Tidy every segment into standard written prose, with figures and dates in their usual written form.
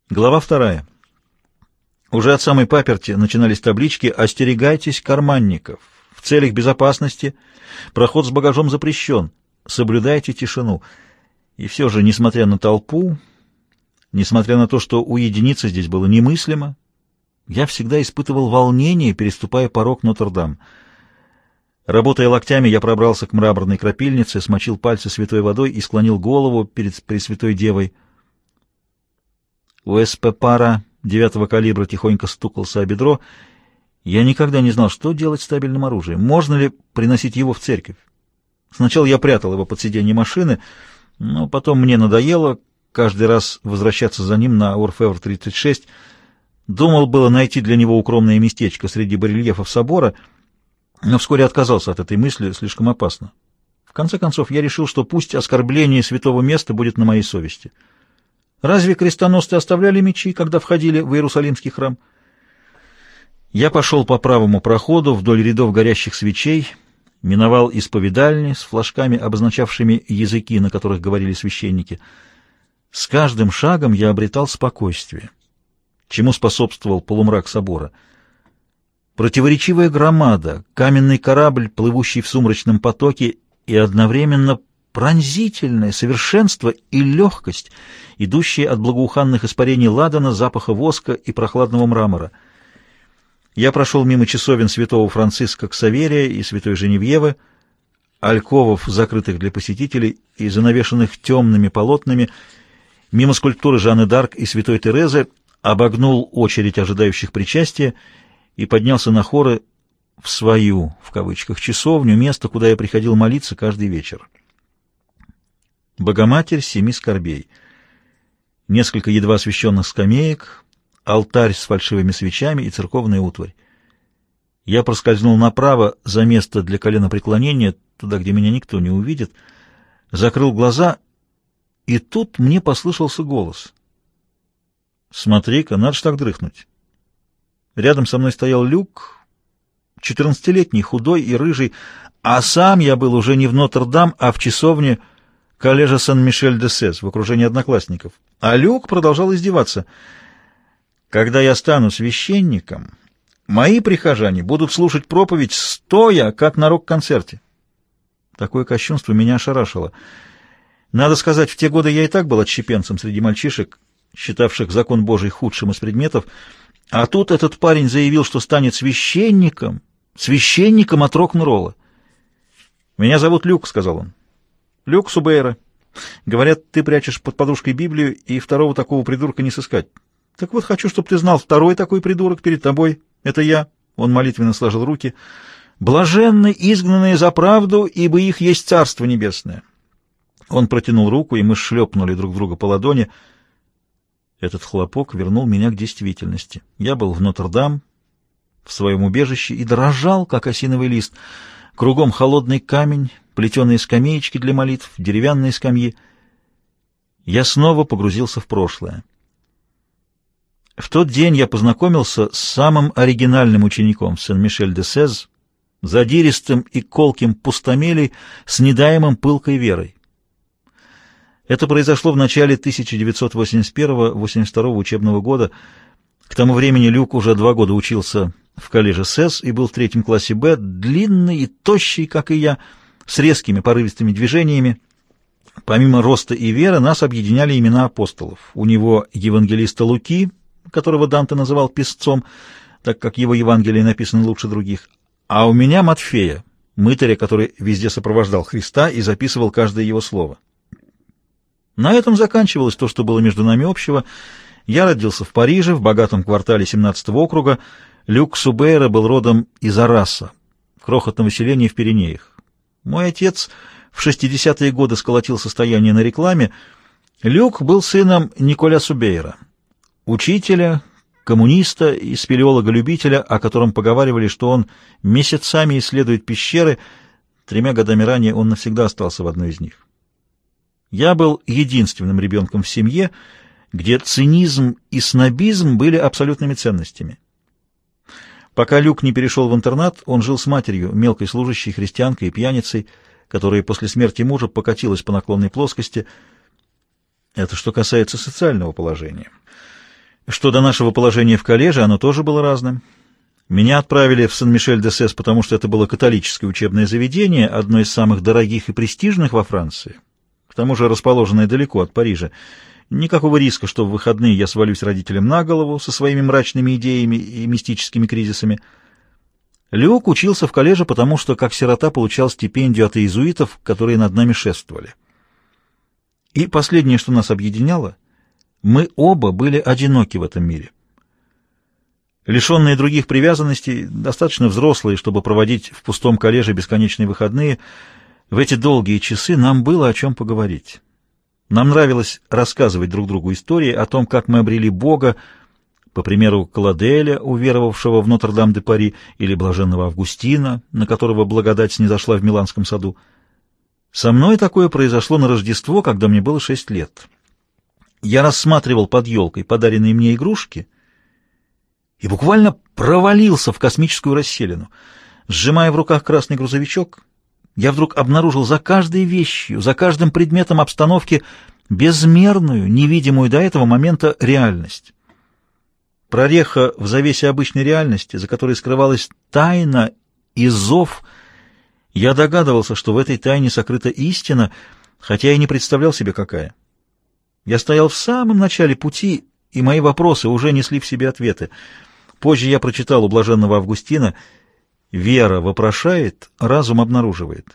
Глава 2. Уже от самой паперти начинались таблички «Остерегайтесь карманников. В целях безопасности проход с багажом запрещен. Соблюдайте тишину». И все же, несмотря на толпу, несмотря на то, что уединиться здесь было немыслимо, я всегда испытывал волнение, переступая порог Нотр-Дам. Работая локтями, я пробрался к мраморной крапильнице, смочил пальцы святой водой и склонил голову перед Пресвятой Девой. УСП-пара 9-го калибра тихонько стукался о бедро. Я никогда не знал, что делать с стабильным оружием. Можно ли приносить его в церковь? Сначала я прятал его под сиденье машины, но потом мне надоело каждый раз возвращаться за ним на Орфевр-36. Думал было найти для него укромное местечко среди барельефов собора, но вскоре отказался от этой мысли, слишком опасно. В конце концов, я решил, что пусть оскорбление святого места будет на моей совести. Разве крестоносцы оставляли мечи, когда входили в Иерусалимский храм? Я пошел по правому проходу вдоль рядов горящих свечей, миновал исповедальни с флажками, обозначавшими языки, на которых говорили священники. С каждым шагом я обретал спокойствие, чему способствовал полумрак собора. Противоречивая громада, каменный корабль, плывущий в сумрачном потоке, и одновременно пронзительное совершенство и легкость, идущие от благоуханных испарений ладана, запаха воска и прохладного мрамора. Я прошел мимо часовен святого Франциска Ксаверия и святой Женевьевы, альковов, закрытых для посетителей и занавешенных темными полотнами, мимо скульптуры Жанны д'Арк и святой Терезы, обогнул очередь ожидающих причастия и поднялся на хоры в свою, в кавычках, часовню, место, куда я приходил молиться каждый вечер. Богоматерь семи скорбей. Несколько едва освещенных скамеек, алтарь с фальшивыми свечами и церковная утварь. Я проскользнул направо за место для коленопреклонения, туда, где меня никто не увидит, закрыл глаза, и тут мне послышался голос. «Смотри-ка, надо ж так дрыхнуть». Рядом со мной стоял Люк, 14-летний, худой и рыжий, а сам я был уже не в Нотр-Дам, а в часовне коллежа Сен-Мишель-де-Сез в окружении одноклассников. А Люк продолжал издеваться. «Когда я стану священником, мои прихожане будут слушать проповедь стоя, как на рок-концерте». Такое кощунство меня ошарашило. Надо сказать, в те годы я и так был отщепенцем среди мальчишек, считавших закон Божий худшим из предметов, а тут этот парень заявил, что станет священником от рок-н-ролла. «Меня зовут Люк», — сказал он. «Люк Субейра. Говорят, ты прячешь под подушкой Библию, и второго такого придурка не сыскать. Так вот, хочу, чтобы ты знал, второй такой придурок перед тобой — это я». Он молитвенно сложил руки. «Блаженны изгнанные за правду, ибо их есть Царство Небесное». Он протянул руку, и мы шлепнули друг друга по ладони. Этот хлопок вернул меня к действительности. Я был в Нотр-Дам, в своем убежище, и дрожал, как осиновый лист. Кругом холодный камень, плетеные скамеечки для молитв, деревянные скамьи. Я снова погрузился в прошлое. В тот день я познакомился с самым оригинальным учеником Сен-Мишель-де-Сез, задиристым и колким пустомелей с недаемым пылкой верой. Это произошло в начале 1981-82 учебного года. К тому времени Люк уже 2 года учился в коллеже СЭС и был в 3 классе Б, длинный и тощий, как и я, с резкими порывистыми движениями. Помимо роста и веры нас объединяли имена апостолов. У него евангелиста Луки, которого Данте называл песцом, так как его Евангелие написано лучше других, а у меня Матфея, мытаря, который везде сопровождал Христа и записывал каждое его слово. На этом заканчивалось то, что было между нами общего. Я родился в Париже, в богатом квартале 17-го округа. Люк Субейра был родом из Араса, крохотного селения в Пиренеях. Мой отец в 60-е годы сколотил состояние на рекламе. Люк был сыном Николя Субейра, учителя, коммуниста и спелеолога-любителя, о котором поговаривали, что он месяцами исследует пещеры. 3 годами ранее он навсегда остался в одной из них. Я был единственным ребенком в семье, где цинизм и снобизм были абсолютными ценностями. Пока Люк не перешел в интернат, он жил с матерью, мелкой служащей, христианкой и пьяницей, которая после смерти мужа покатилась по наклонной плоскости. Это что касается социального положения. Что до нашего положения в колледже, оно тоже было разным. Меня отправили в Сен-Мишель-де-Сес, потому что это было католическое учебное заведение, одно из самых дорогих и престижных во Франции, к тому же расположенное далеко от Парижа. Никакого риска, что в выходные я свалюсь родителям на голову со своими мрачными идеями и мистическими кризисами. Люк учился в колледже, потому что, как сирота, получал стипендию от иезуитов, которые над нами шествовали. И последнее, что нас объединяло, мы оба были одиноки в этом мире. Лишенные других привязанностей, достаточно взрослые, чтобы проводить в пустом колледже бесконечные выходные, в эти долгие часы нам было о чем поговорить. Нам нравилось рассказывать друг другу истории о том, как мы обрели Бога, по примеру Кладеля, уверовавшего в Нотр-Дам-де-Пари, или блаженного Августина, на которого благодать снизошла в Миланском саду. Со мной такое произошло на Рождество, когда мне было 6 лет. Я рассматривал под елкой подаренные мне игрушки и буквально провалился в космическую расселину. Сжимая в руках красный грузовичок, я вдруг обнаружил за каждой вещью, за каждым предметом обстановки безмерную, невидимую до этого момента реальность. Прореха в завесе обычной реальности, за которой скрывалась тайна и зов. Я догадывался, что в этой тайне сокрыта истина, хотя и не представлял себе, какая. Я стоял в самом начале пути, и мои вопросы уже несли в себе ответы. Позже я прочитал у блаженного Августина: «Вера вопрошает, разум обнаруживает».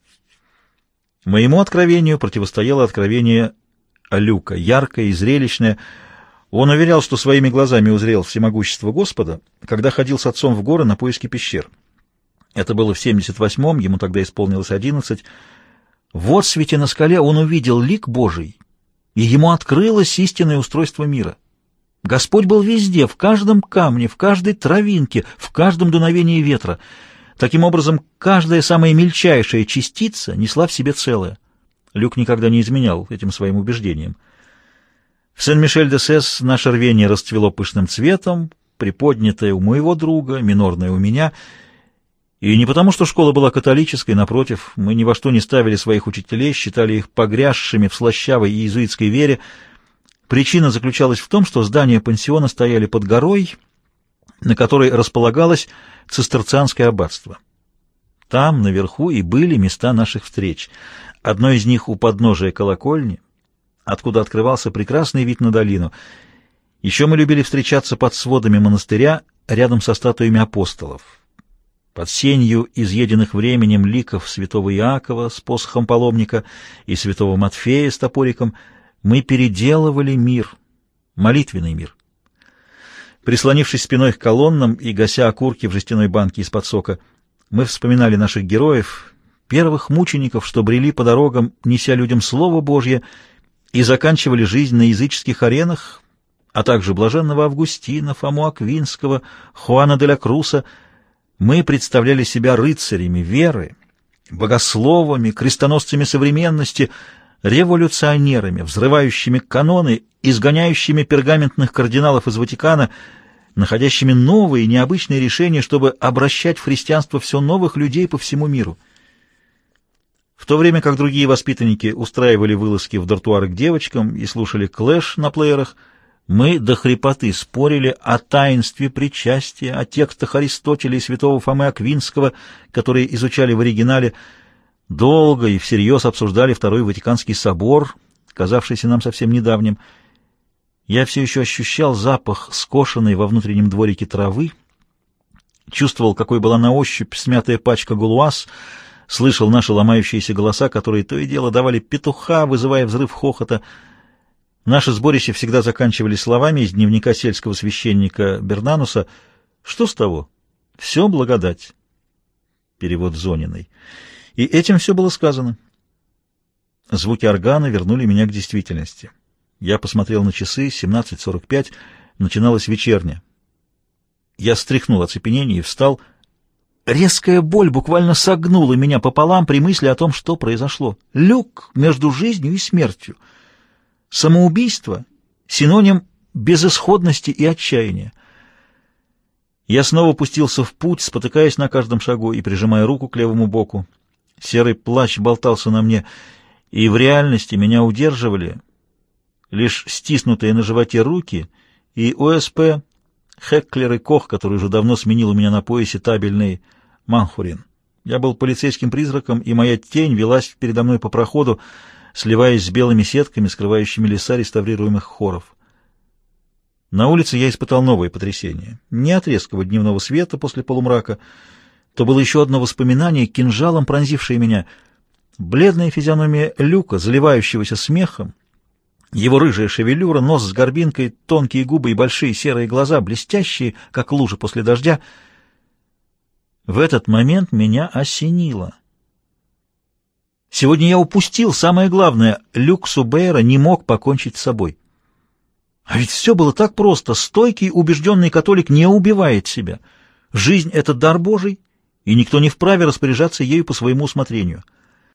Моему откровению противостояло откровение Люка, яркое и зрелищное. Он уверял, что своими глазами узрел всемогущество Господа, когда ходил с отцом в горы на поиски пещер. Это было в 78-м, ему тогда исполнилось 11. В отсвете на скале он увидел лик Божий, и ему открылось истинное устройство мира. Господь был везде, в каждом камне, в каждой травинке, в каждом дуновении ветра. Таким образом, каждая самая мельчайшая частица несла в себе целое. Люк никогда не изменял этим своим убеждениям. В Сен-Мишель-де-Сес наше рвение расцвело пышным цветом, приподнятое у моего друга, минорное у меня. И не потому, что школа была католической, напротив, мы ни во что не ставили своих учителей, считали их погрязшими в слащавой иезуитской вере. Причина заключалась в том, что здания пансиона стояли под горой, на которой располагалось цистерцианское аббатство. Там, наверху, и были места наших встреч. Одно из них у подножия колокольни, откуда открывался прекрасный вид на долину. Еще мы любили встречаться под сводами монастыря, рядом со статуями апостолов. Под сенью изъеденных временем ликов святого Иакова с посохом паломника и святого Матфея с топориком мы переделывали мир, молитвенный мир. Прислонившись спиной к колоннам и гася окурки в жестяной банке из-под сока, мы вспоминали наших героев, первых мучеников, что брели по дорогам, неся людям Слово Божье, и заканчивали жизнь на языческих аренах, а также блаженного Августина, Фому Аквинского, Хуана де ля Круса. Мы представляли себя рыцарями веры, богословами, крестоносцами современности, революционерами, взрывающими каноны, изгоняющими пергаментных кардиналов из Ватикана, находящими новые необычные решения, чтобы обращать в христианство все новых людей по всему миру. В то время как другие воспитанники устраивали вылазки в дартуары к девочкам и слушали клэш на плеерах, мы до хрипоты спорили о таинстве причастия, о текстах Аристотеля и святого Фомы Аквинского, которые изучали в оригинале, долго и всерьез обсуждали Второй Ватиканский собор, казавшийся нам совсем недавним. Я все еще ощущал запах скошенной во внутреннем дворике травы, чувствовал, какой была на ощупь смятая пачка галуаз, слышал наши ломающиеся голоса, которые то и дело давали петуха, вызывая взрыв хохота. Наши сборища всегда заканчивались словами из дневника сельского священника Бернануса: «Что с того? Все благодать». Перевод Зониной. И этим все было сказано. Звуки органа вернули меня к действительности. Я посмотрел на часы, 17:45, начиналась вечерня. Я стряхнул оцепенение и встал. Резкая боль буквально согнула меня пополам при мысли о том, что произошло. Люк между жизнью и смертью. Самоубийство — синоним безысходности и отчаяния. Я снова пустился в путь, спотыкаясь на каждом шагу и прижимая руку к левому боку. Серый плащ болтался на мне, и в реальности меня удерживали лишь стиснутые на животе руки и ОСП Хекклер и Кох, который уже давно сменил у меня на поясе табельный Манхурин. Я был полицейским призраком, и моя тень велась передо мной по проходу, сливаясь с белыми сетками, скрывающими леса реставрируемых хоров. На улице я испытал новое потрясение. Не от резкого дневного света после полумрака, то было еще одно воспоминание, кинжалом пронзившее меня. Бледная физиономия Люка, заливающегося смехом, его рыжая шевелюра, нос с горбинкой, тонкие губы и большие серые глаза, блестящие, как лужи после дождя. В этот момент меня осенило. Сегодня я упустил самое главное. Люк Субейра не мог покончить с собой. А ведь все было так просто. Стойкий, убежденный католик не убивает себя. Жизнь — это дар Божий, и никто не вправе распоряжаться ею по своему усмотрению.